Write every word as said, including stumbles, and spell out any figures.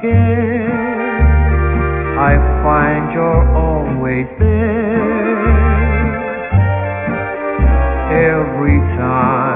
care, I find you're always there. Every time